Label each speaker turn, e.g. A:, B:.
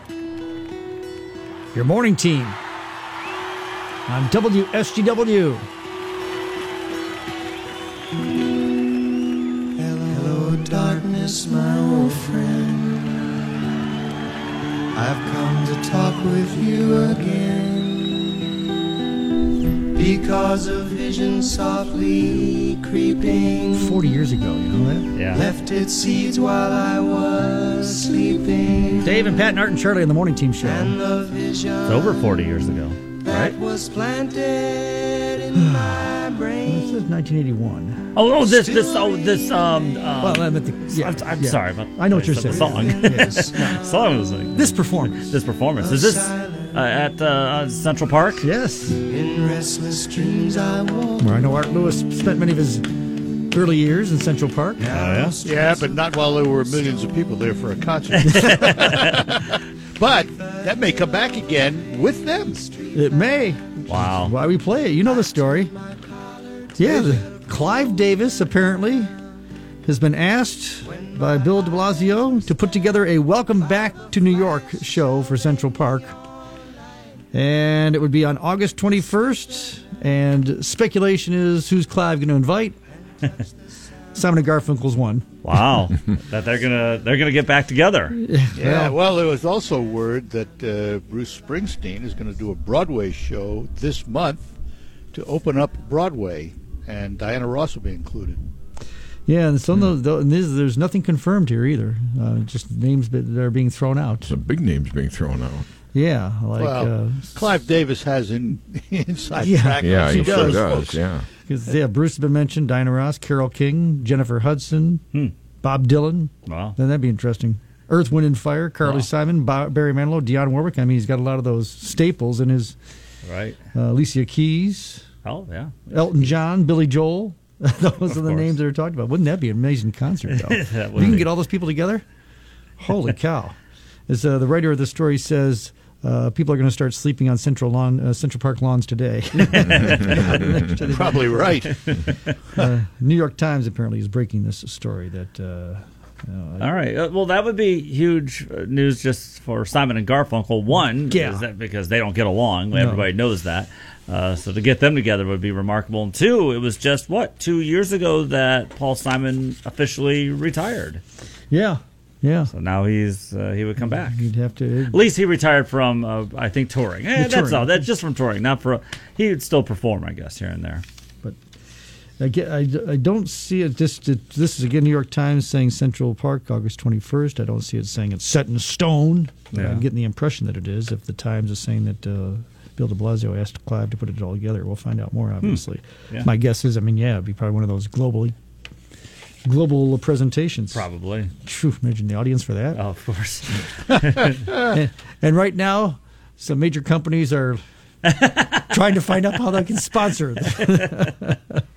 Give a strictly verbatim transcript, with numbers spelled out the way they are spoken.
A: Your morning team on W S G W.
B: Hello, darkness, my old friend. I've come to talk with you again because a vision softly creeping
A: Forty years ago, you know that?
C: Yeah.
B: left its seeds while I was sleeping.
A: Dave and Pat and Art and Charlie on the morning team show.
B: And the vision
C: It's over forty years ago,
B: that
C: right?
B: was planted in my
A: This
B: brain.
A: is nineteen eighty-one.
C: Oh, oh, this, this, oh, this, um, uh,
A: Well, I meant the, yeah,
C: I'm, I'm
A: yeah.
C: sorry, but
A: I know what you're
C: the
A: saying.
C: song.
A: Yes.
C: song was like
A: This performance.
C: this performance. Is this uh, at uh, Central Park?
A: Yes.
B: In restless dreams I walk.
A: Where I know Art Lewis spent many of his early years in Central Park.
C: Oh, yeah.
D: Yeah, but not while there were millions of people there for a concert. But that may come back again with them.
A: It may.
C: Wow.
A: Why we play it. You know the story. Yeah, the, Clive Davis apparently has been asked by Bill de Blasio to put together a Welcome Back to New York show for Central Park. And it would be on August twenty-first. And speculation is, who's Clive going to invite? Simon and Garfunkel's one.
C: Wow. that they're gonna they're gonna get back together.
D: Yeah, well, there was also word that uh, Bruce Springsteen is going to do a Broadway show this month to open up Broadway, and Diana Ross will be included.
A: Yeah, and some of those, and this, there's nothing confirmed here either. Uh, just names that are being thrown out.
E: Some big names being thrown out.
A: Yeah, like
D: well,
A: uh,
D: Clive Davis has in, inside
A: Yeah.
D: track.
E: Yeah,
D: on
E: he
D: some
E: sure
D: of those
E: does.
D: folks.
E: Yeah.
A: Because, yeah, Bruce has been mentioned, Diana Ross, Carole King, Jennifer Hudson,
C: Hmm.
A: Bob Dylan.
C: Wow.
A: Then that'd be interesting. Earth, Wind, and Fire, Carly
C: Wow.
A: Simon, Bo- Barry Manilow, Dionne Warwick. I mean, he's got a lot of those staples in his
C: Right.
A: uh, Alicia Keys,
C: Oh, yeah.
A: Elton John, Billy Joel. Those
C: Of
A: are the
C: course.
A: names that are talked about. Wouldn't that be an amazing concert, though?
C: That
A: You
C: would
A: can
C: be.
A: get all those people together? Holy cow. As uh, the writer of the story says, uh, people are going to start sleeping on Central lawn, uh, Central Park lawns today.
D: Probably right.
A: uh, New York Times apparently is breaking this story that... Uh, uh,
C: All right. Uh, well, that would be huge uh, news just for Simon and Garfunkel. One,
A: Yeah.
C: is that because they don't get along.
A: No.
C: Everybody knows that. Uh, so to get them together would be remarkable. And two, it was just, what, two years ago that Paul Simon officially retired.
A: yeah, yeah.
C: So now he's uh, he would come back.
A: You'd have to...
C: At least he retired from, uh, I think, touring. Eh,
A: The
C: that's
A: touring.
C: all. That's just from touring. Not for. He would still perform, I guess, here and there.
A: I, get, I, I don't see it. This, this is, again, New York Times saying Central Park, August twenty-first. I don't see it saying it's set in stone.
C: Yeah.
A: I'm getting the impression that it is. If the Times is saying that uh, Bill de Blasio asked Clive to put it all together, we'll find out more, obviously.
C: Yeah.
A: My guess is, I mean, yeah, it'd be probably one of those globally, global presentations.
C: Probably.
A: Phew, imagine the audience for that.
C: Oh, of course.
A: and, and right now, some major companies are trying to find out how they can sponsor it.